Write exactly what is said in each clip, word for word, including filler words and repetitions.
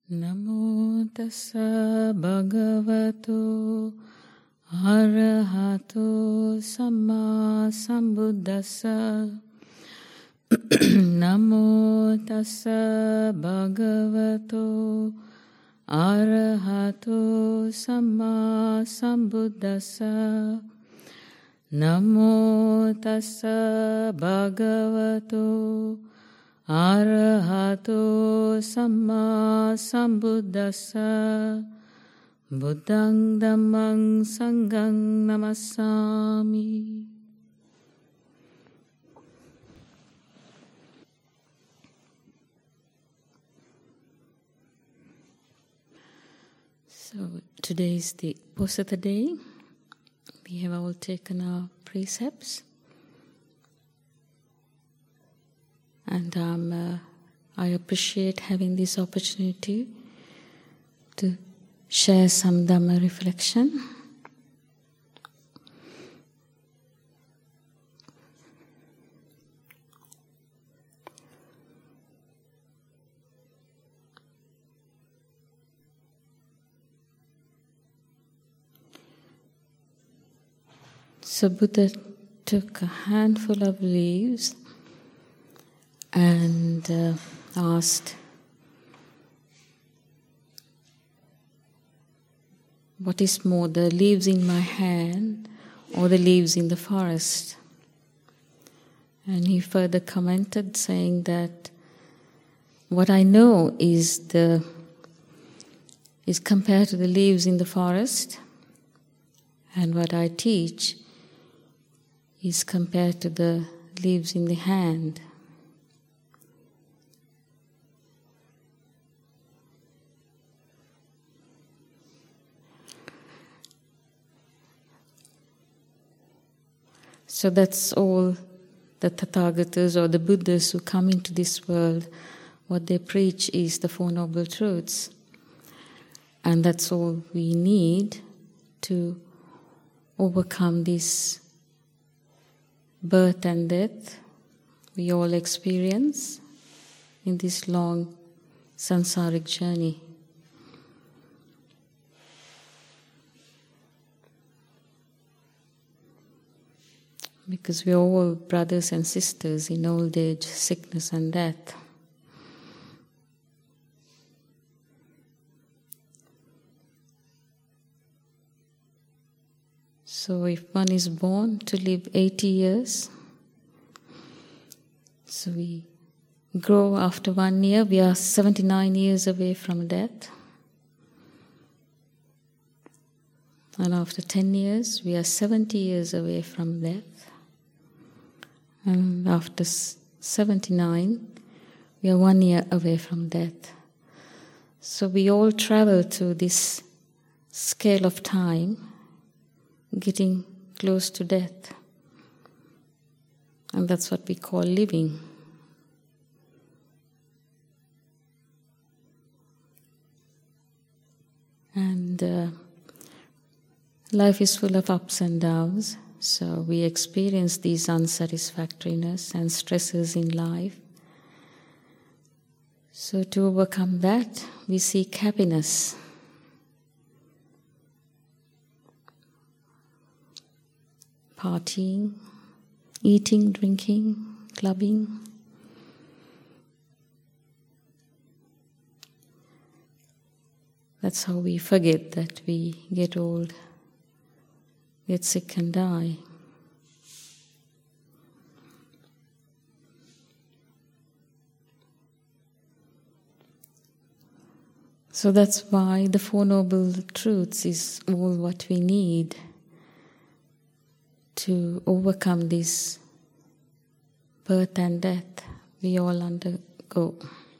Namo tassa bhagavato arahato samma sambuddhassa. Namo tassa bhagavato arahato samma sambuddhassa. Namo tassa bhagavato arahato samma sambuddhassa. Buddhang dhammang sanghang namassami. So today is the Posatha day. We have all taken our precepts. And um, uh, I appreciate having this opportunity to share some Dhamma reflection. So Buddha took a handful of leaves and uh, asked, what is more, the leaves in my hand or the leaves in the forest? And he further commented saying that what I know is the is compared to the leaves in the forest, and what I teach is compared to the leaves in the hand. So that's all the Tathagatas or the Buddhas who come into this world, what they preach is the Four Noble Truths. And that's all we need to overcome this birth and death we all experience in this long samsaric journey. Because we are all brothers and sisters in old age, sickness and death. So if one is born to live eighty years, so we grow after one year, we are seventy-nine years away from death. And after ten years, we are seventy years away from death. And after seventy-nine, we are one year away from death. So we all travel to this scale of time, getting close to death. And that's what we call living. And uh, life is full of ups and downs. So we experience these unsatisfactoriness and stresses in life. So to overcome that, we seek happiness. Partying, eating, drinking, clubbing. That's how we forget that we get old, get sick and die. So that's why the Four Noble Truths is all what we need to overcome this birth and death we all undergo.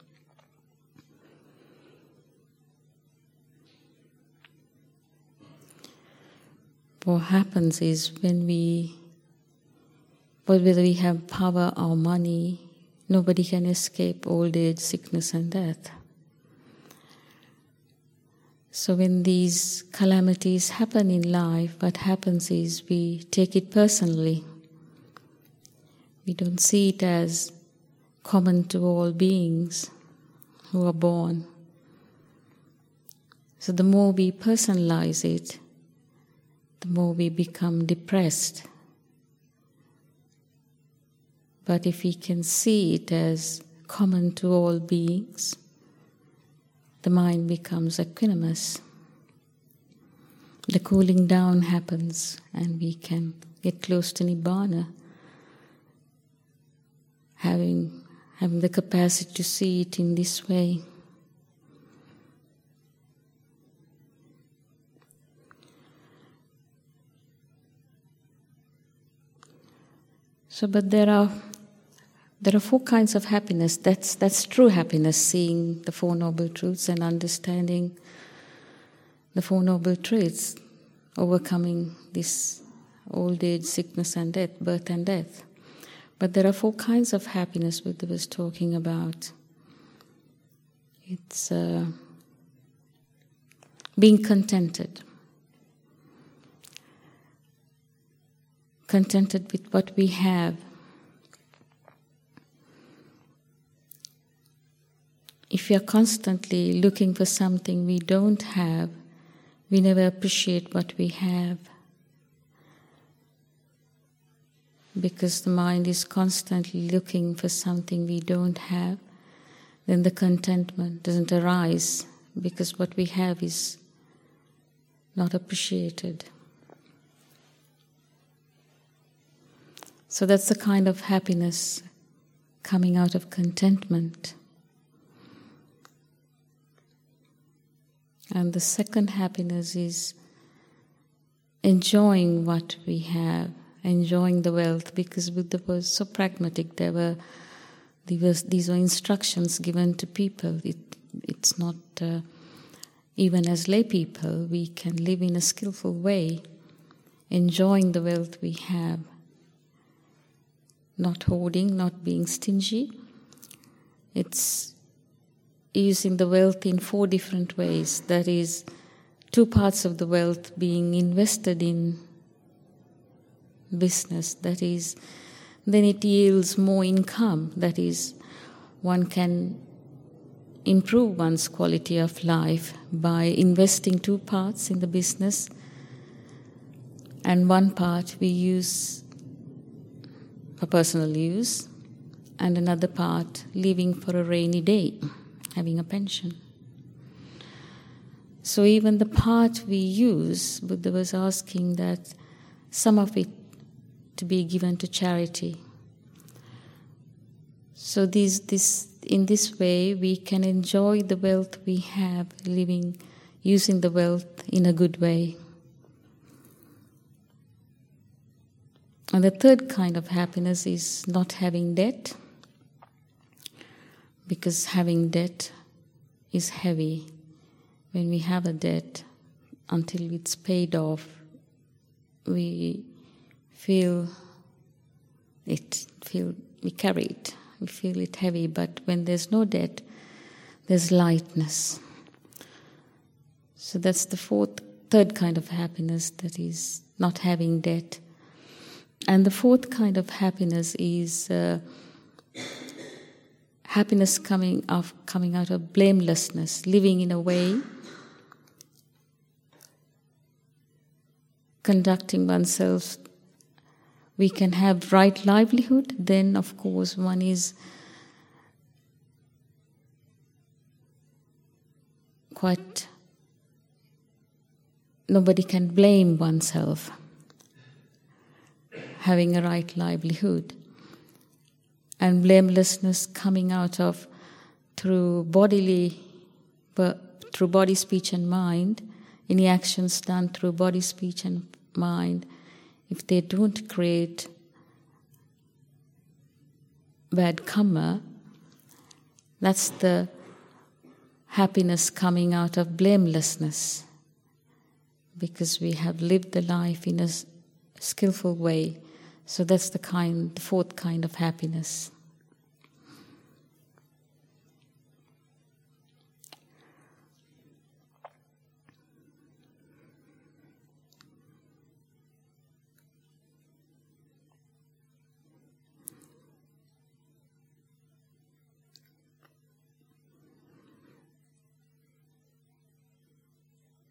What happens is when we, whether we have power or money, nobody can escape old age, sickness and death. So when these calamities happen in life, what happens is we take it personally. We don't see it as common to all beings who are born. So the more we personalize it, the more we become depressed. But if we can see it as common to all beings, the mind becomes equanimous. The cooling down happens and we can get close to Nibbana, having, having the capacity to see it in this way. So, but there are there are four kinds of happiness. That's that's true happiness, seeing the Four Noble Truths and understanding the Four Noble Truths, overcoming this old age, sickness and death, birth and death. But there are four kinds of happiness Buddha was talking about. It's uh, being contented. Contented with what we have. If we are constantly looking for something we don't have, we never appreciate what we have. Because the mind is constantly looking for something we don't have, then the contentment doesn't arise, because what we have is not appreciated. So that's the kind of happiness coming out of contentment. And the second happiness is enjoying what we have, enjoying the wealth, because Buddha was so pragmatic. There were, there was, these were instructions given to people. It, it's not, uh, even as lay people, we can live in a skillful way, enjoying the wealth we have. Not hoarding, not being stingy. It's using the wealth in four different ways. That is, two parts of the wealth being invested in business. That is, then it yields more income. That is, one can improve one's quality of life by investing two parts in the business, and one part we use for personal use, and another part leaving for a rainy day, having a pension. So even the part we use, Buddha was asking that some of it to be given to charity. So these, this, in this way we can enjoy the wealth we have, living, using the wealth in a good way. And the third kind of happiness is not having debt, because having debt is heavy. When we have a debt, until it's paid off, we feel it, feel we carry it, we feel it heavy. But when there's no debt, there's lightness. So that's the fourth, third kind of happiness, that is not having debt. And the fourth kind of happiness is uh, happiness coming of coming out of blamelessness, living in a way, conducting oneself. We can have right livelihood, then of course one is quite, nobody can blame oneself. Having a right livelihood, and blamelessness coming out of through bodily, through body, speech and mind, any actions done through body, speech and mind, if they don't create bad karma, that's the happiness coming out of blamelessness, because we have lived the life in a skillful way. So that's the kind, the fourth kind of happiness.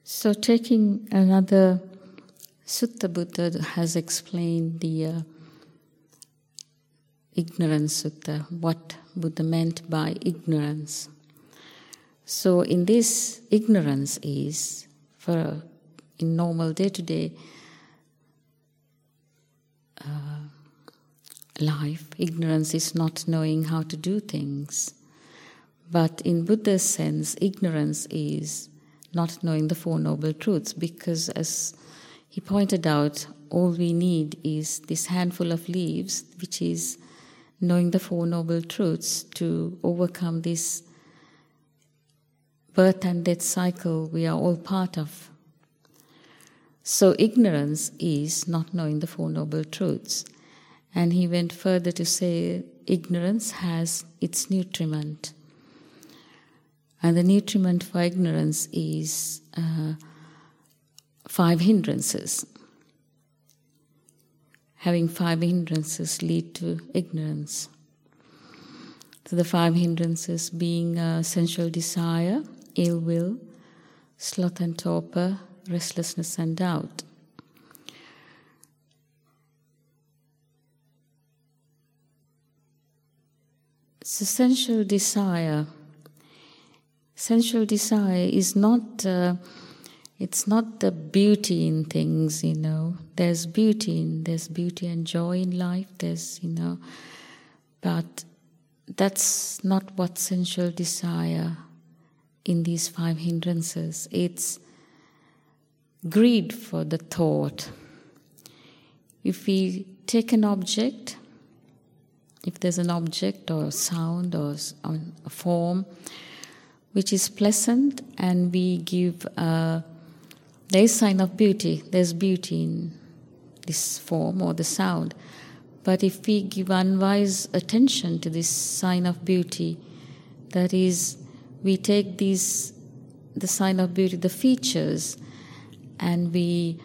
So taking another Sutta, Buddha has explained the uh, ignorance sutta, what Buddha meant by ignorance. So in this, ignorance is, for in normal day-to-day uh, life, ignorance is not knowing how to do things. But in Buddha's sense, ignorance is not knowing the Four Noble Truths, because as he pointed out, all we need is this handful of leaves, which is knowing the Four Noble Truths to overcome this birth and death cycle we are all part of. So ignorance is not knowing the Four Noble Truths. And he went further to say ignorance has its nutriment. And the nutriment for ignorance is uh, five hindrances. Having five hindrances lead to ignorance. So the five hindrances being uh, sensual desire, ill will, sloth and torpor, restlessness and doubt. So sensual desire, sensual desire is not, uh, it's not the beauty in things, you know. There's beauty in, there's beauty and joy in life, there's, you know, but that's not what sensual desire in these five hindrances. It's greed for the thought. If we take an object, if there's an object or sound or a form which is pleasant, and we give, uh, there is sign of beauty, there's beauty in this form or the sound. But if we give unwise attention to this sign of beauty, that is, we take these, the sign of beauty, the features, and we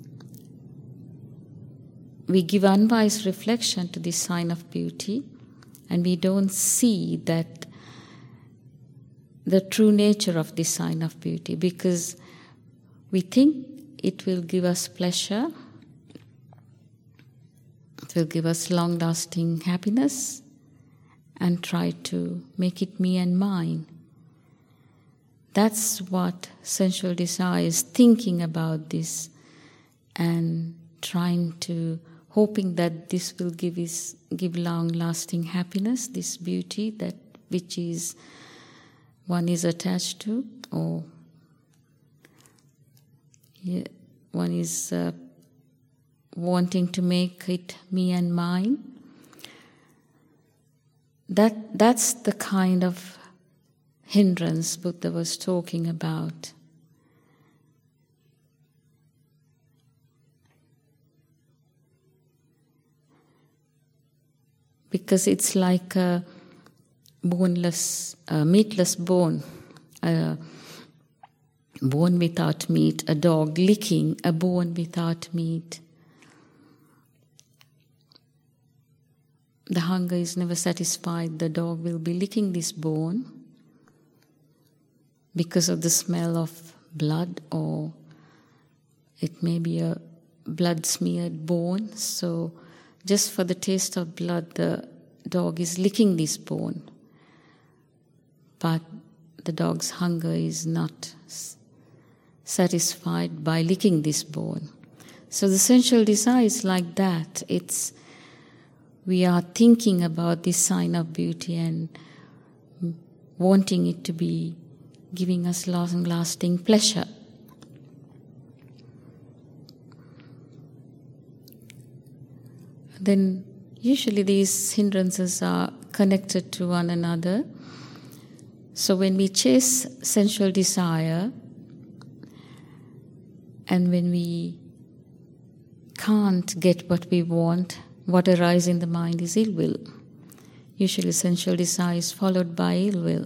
we give unwise reflection to this sign of beauty, and we don't see that the true nature of this sign of beauty, because we think it will give us pleasure, it will give us long-lasting happiness, and try to make it me and mine. That's what sensual desire is, thinking about this and trying to, hoping that this will give is give long-lasting happiness, this beauty that which is one is attached to, or yeah, one is uh, wanting to make it me and mine. That that's the kind of hindrance Buddha was talking about. Because it's like a boneless, a meatless bone, a bone without meat, a dog licking a bone without meat. The hunger is never satisfied. The dog will be licking this bone because of the smell of blood, or it may be a blood-smeared bone. So just for the taste of blood, the dog is licking this bone. But the dog's hunger is not satisfied by licking this bone. So the sensual desire is like that. It's we are thinking about this sign of beauty and wanting it to be giving us long-lasting pleasure. Then usually these hindrances are connected to one another. So when we chase sensual desire, and when we can't get what we want, what arises in the mind is ill will. Usually sensual desire is followed by ill will.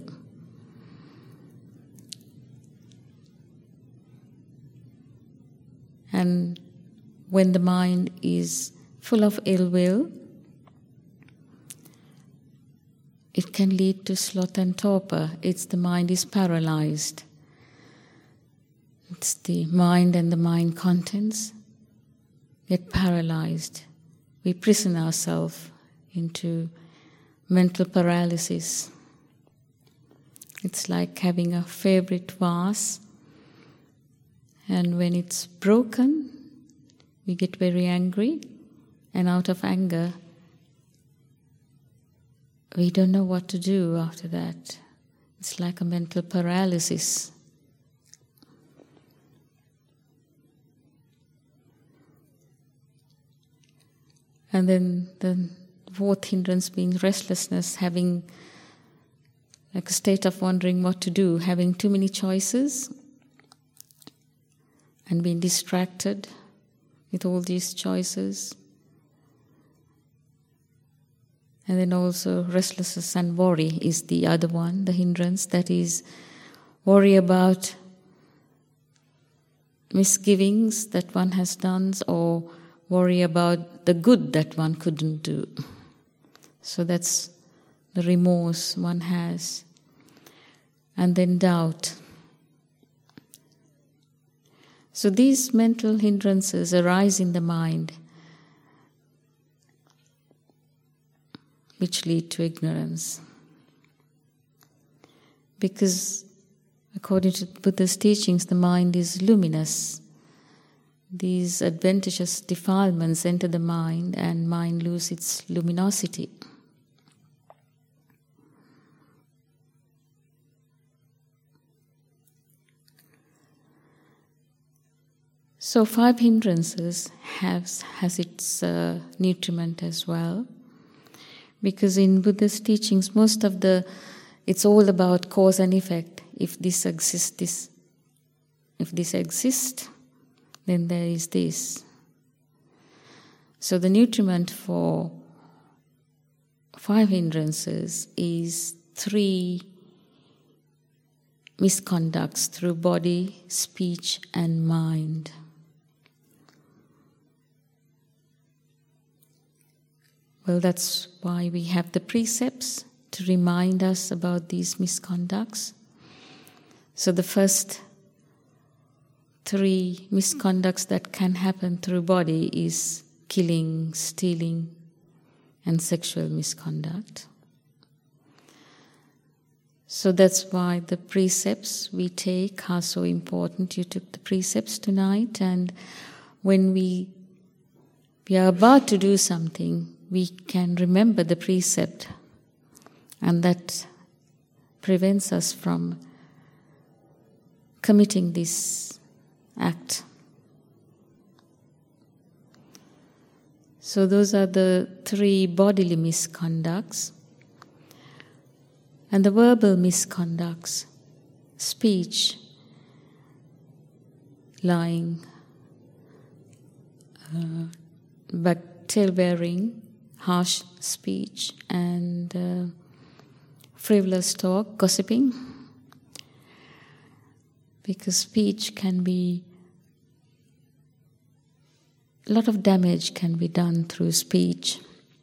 And when the mind is full of ill will, it can lead to sloth and torpor. It's the mind is paralyzed. It's the mind and the mind contents get paralyzed. We prison ourselves into mental paralysis. It's like having a favorite vase, and when it's broken, we get very angry, and out of anger, we don't know what to do after that. It's like a mental paralysis. And then the fourth hindrance being restlessness, having like a state of wondering what to do, having too many choices and being distracted with all these choices. And then also restlessness and worry is the other one, the hindrance, that is worry about misgivings that one has done, or worry about the good that one couldn't do. So that's the remorse one has. And then doubt. So these mental hindrances arise in the mind, which lead to ignorance. Because according to Buddha's teachings, the mind is luminous. These adventitious defilements enter the mind, and mind loses its luminosity. So five hindrances has, has its uh, nutriment as well. Because in Buddha's teachings, most of the, it's all about cause and effect. If this exists, this, if this exists, then there is this. So the nutriment for five hindrances is three misconducts through body, speech, and mind. Well, that's why we have the precepts to remind us about these misconducts. So the first three misconducts that can happen through body is killing, stealing, and sexual misconduct. So that's why the precepts we take are so important. You took the precepts tonight, and when we we are about to do something, we can remember the precept, and that prevents us from committing this act. So those are the three bodily misconducts. And the verbal misconducts: speech, lying, uh, but tail-bearing, harsh speech, and uh, frivolous talk, gossiping. Because speech can be, a lot of damage can be done through speech.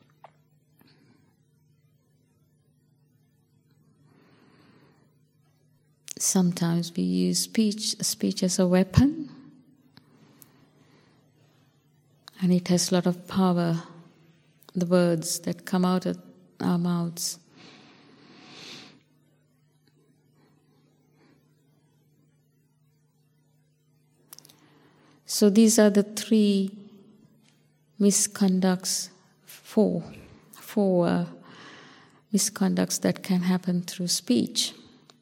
Sometimes we use speech, speech as a weapon, and it has a lot of power, the words that come out of our mouths. So these are the three misconducts, four, four uh, misconducts that can happen through speech.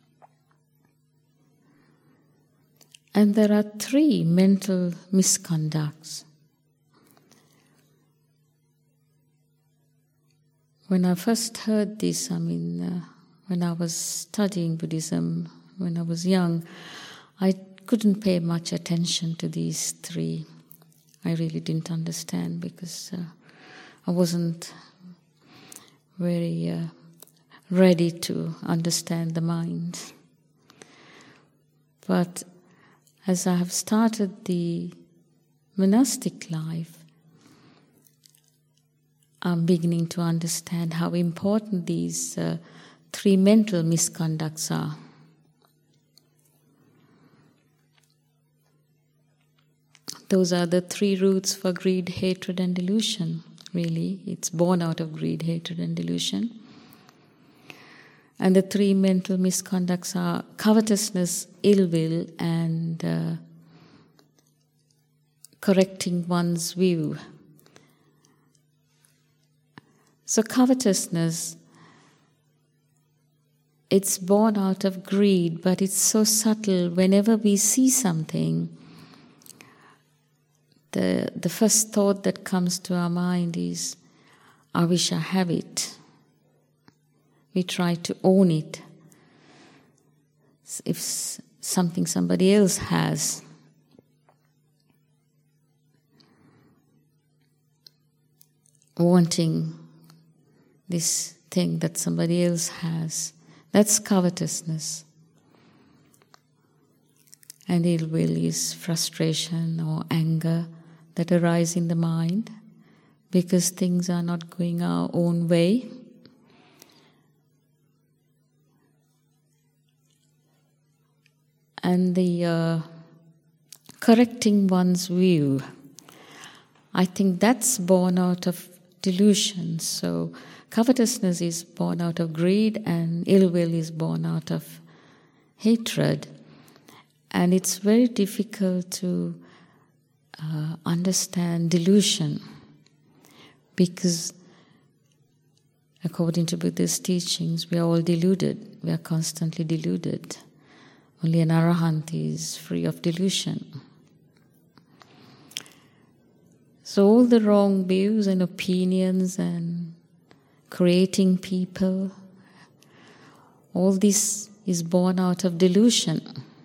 And there are three mental misconducts. When I first heard this, I mean, uh, when I was studying Buddhism, when I was young, I couldn't pay much attention to these three. I really didn't understand because uh, I wasn't very uh, ready to understand the mind. But as I have started the monastic life, I'm beginning to understand how important these uh, three mental misconducts are. those are the three roots for greed, hatred, and delusion, really. It's born out of greed, hatred, and delusion. And the three mental misconducts are covetousness, ill will, and uh, correcting one's view. So covetousness, it's born out of greed, but it's so subtle. Whenever we see something, the, the first thought that comes to our mind is, I wish I have it. We try to own it. If something somebody else has, wanting this thing that somebody else has, that's covetousness. And ill will is frustration or anger that arise in the mind because things are not going our own way. And the uh, correcting one's view, I think that's born out of delusion. So covetousness is born out of greed and ill will is born out of hatred. And it's very difficult to uh, understand delusion because according to Buddha's teachings, we are all deluded. We are constantly deluded. Only an arahant is free of delusion. So all the wrong views and opinions and creating people, all this is born out of delusion.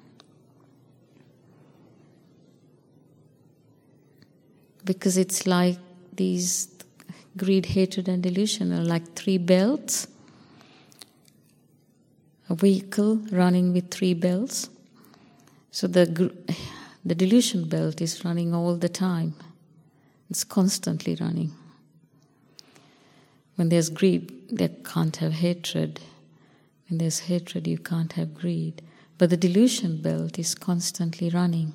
Because it's like these greed, hatred, and delusion are like three belts. A vehicle running with three belts. So the the delusion belt is running all the time. It's constantly running. When there's greed, there can't have hatred. When there's hatred, you can't have greed. But the delusion belt is constantly running.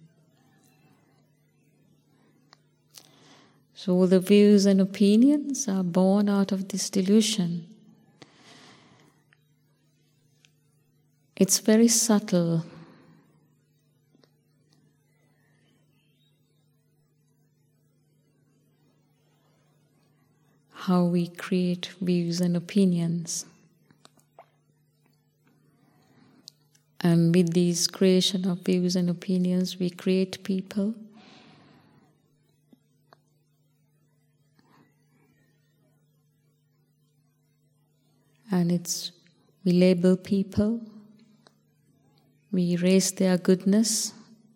So all the views and opinions are born out of this delusion. It's very subtle. How we create views and opinions. And with these creation of views and opinions, we create people. And it's, we label people. We erase their goodness.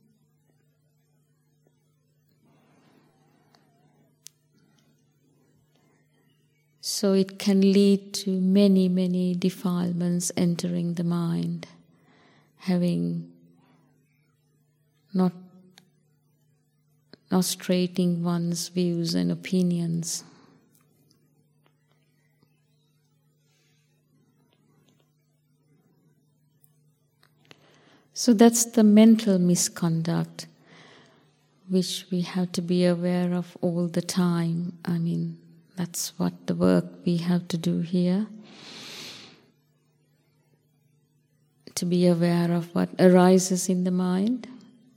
So it can lead to many, many defilements entering the mind, having not, not straightening one's views and opinions. So that's the mental misconduct which we have to be aware of all the time. I mean, that's what the work we have to do here. To be aware of what arises in the mind.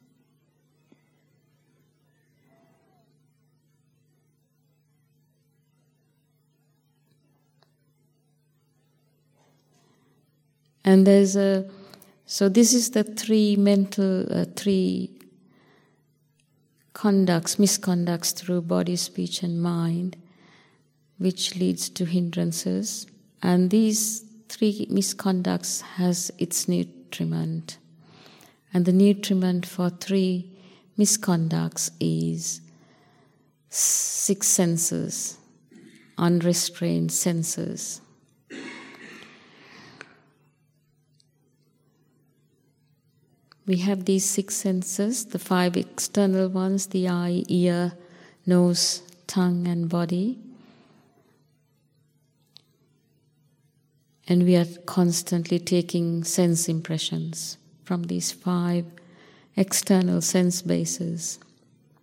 And there's a So this is the three mental, uh, three conducts, misconducts through body, speech and mind, which leads to hindrances. And these three misconducts has its nutriment. And the nutriment for three misconducts is six senses, unrestrained senses. We have these six senses, the five external ones, the eye, ear, nose, tongue and body. And we are constantly taking sense impressions from these five external sense bases.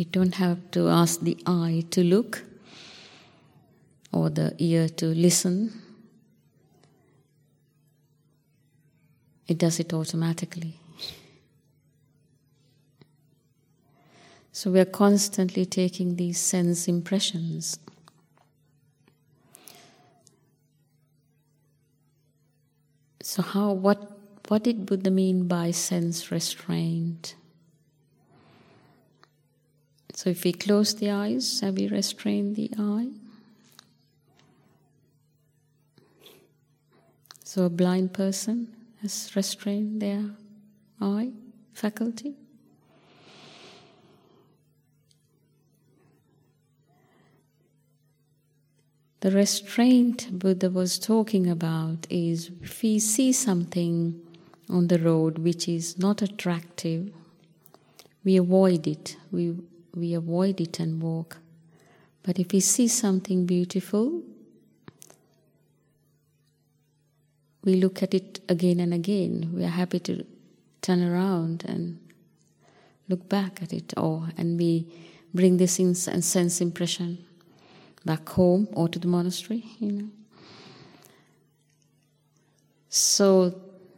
We don't have to ask the eye to look or the ear to listen. It does it automatically. So we are constantly taking these sense impressions. So how, what, what did Buddha mean by sense restraint? So if we close the eyes, have we restrained the eye? So a blind person has restrained their eye faculty. The restraint Buddha was talking about is if we see something on the road which is not attractive, we avoid it. We, we avoid it and walk. But if we see something beautiful, we look at it again and again. We are happy to turn around and look back at it, or and we bring this in sense impression back home or to the monastery, you know. So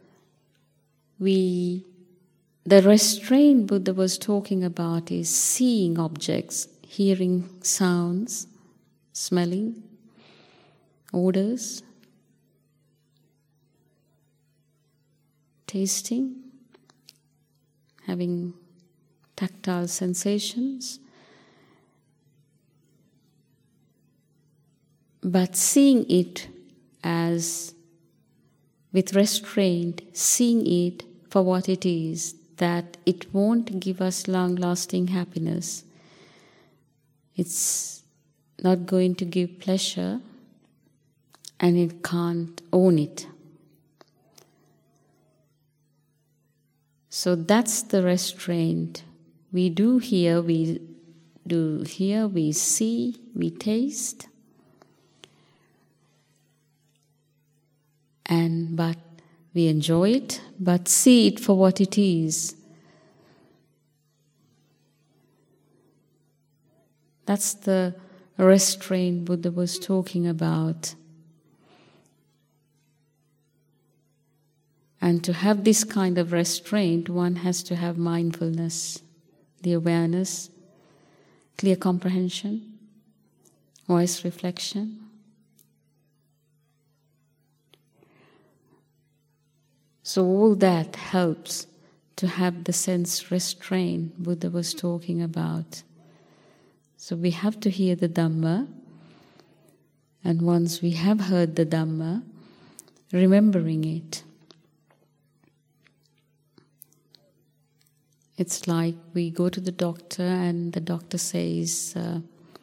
we, the restraint Buddha was talking about is seeing objects, hearing sounds, smelling odors, tasting, having tactile sensations, but seeing it as, with restraint, seeing it for what it is, that it won't give us long-lasting happiness. It's not going to give pleasure, and it can't own it. So that's the restraint. We do hear, we do hear, we see, we taste, and but we enjoy it, but see it for what it is. That's the restraint Buddha was talking about. And to have this kind of restraint, one has to have mindfulness, the awareness, clear comprehension, wise reflection. So all that helps to have the sense restraint Buddha was talking about. So we have to hear the Dhamma, and once we have heard the Dhamma, remembering it. It's like we go to the doctor and the doctor says uh,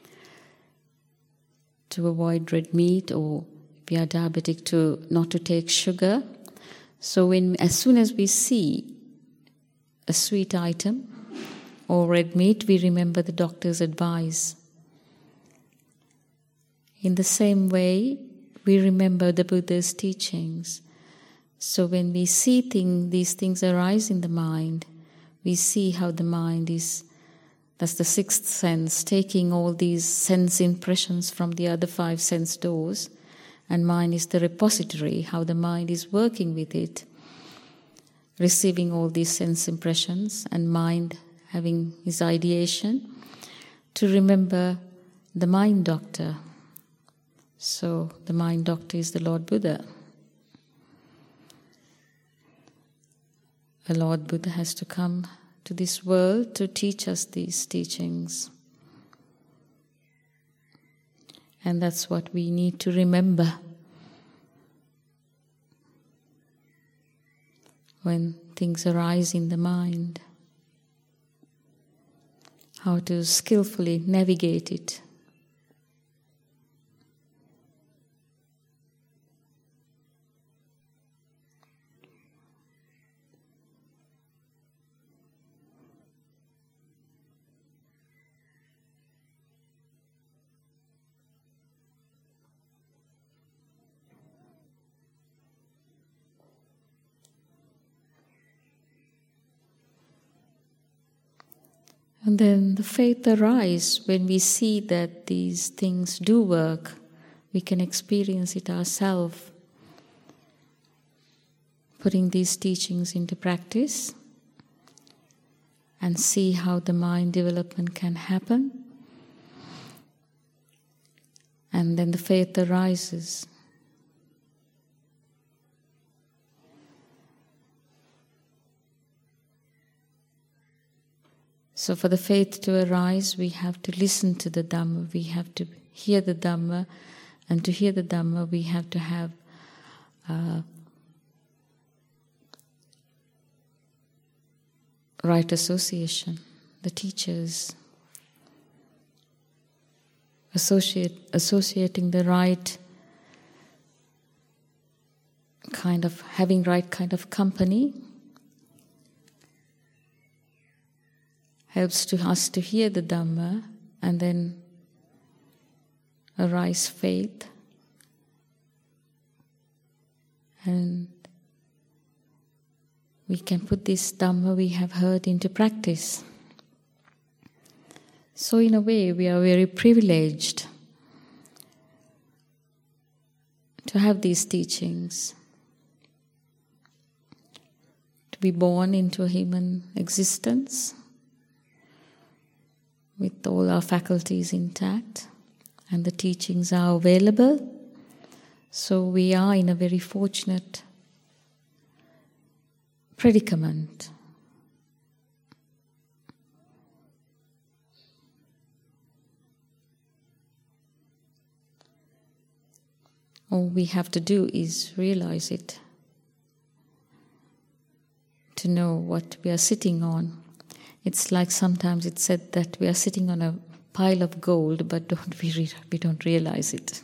to avoid red meat, or if we are diabetic, to not to take sugar. So when, as soon as we see a sweet item or red meat, we remember the doctor's advice. In the same way, we remember the Buddha's teachings. So when we see thing, these things arise in the mind, we see how the mind is, that's the sixth sense, taking all these sense impressions from the other five sense doors, and mind is the repository, how the mind is working with it, receiving all these sense impressions, and mind having his ideation, to remember the mind doctor. So the mind doctor is the Lord Buddha. The Lord Buddha has to come to this world to teach us these teachings. And that's what we need to remember when things arise in the mind. How to skillfully navigate it. And then the faith arises when we see that these things do work. We can experience it ourselves, putting these teachings into practice and see how the mind development can happen. And then the faith arises. So for the faith to arise, we have to listen to the Dhamma, we have to hear the Dhamma, and to hear the Dhamma, we have to have uh, right association, the teachers, associate, associating the right kind of, having right kind of company helps to us to hear the Dhamma and then arise faith, and we can put this Dhamma we have heard into practice. So in a way we are very privileged to have these teachings, to be born into a human existence with all our faculties intact, and the teachings are available. So we are in a very fortunate predicament. All we have to do is realize it, to know what we are sitting on. It's like sometimes it's said that we are sitting on a pile of gold, but don't we, re- we don't realize it.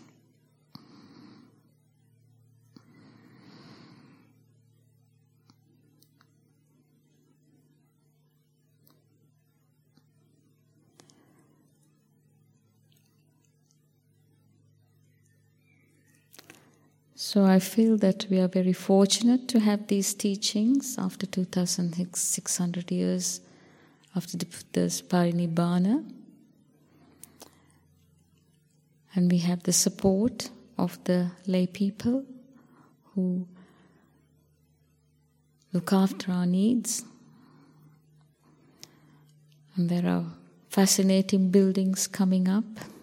So I feel that we are very fortunate to have these teachings after two thousand six hundred years after the Buddha's Parinibbana. And we have the support of the lay people who look after our needs. And there are fascinating buildings coming up.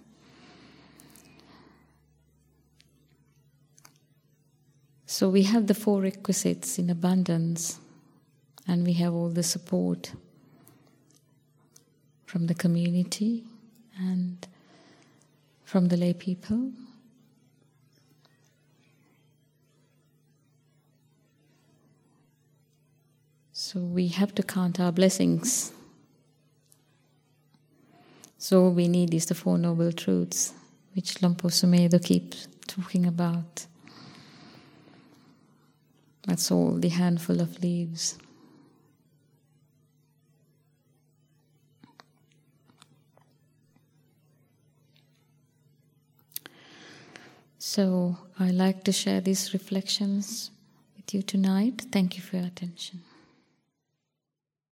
So we have the four requisites in abundance, and we have all the support from the community and from the lay people. So we have to count our blessings. So all we need is the Four Noble Truths, which Lompo Sumedho keeps talking about. That's all, the handful of leaves. So I like to share these reflections with you tonight. Thank you for your attention.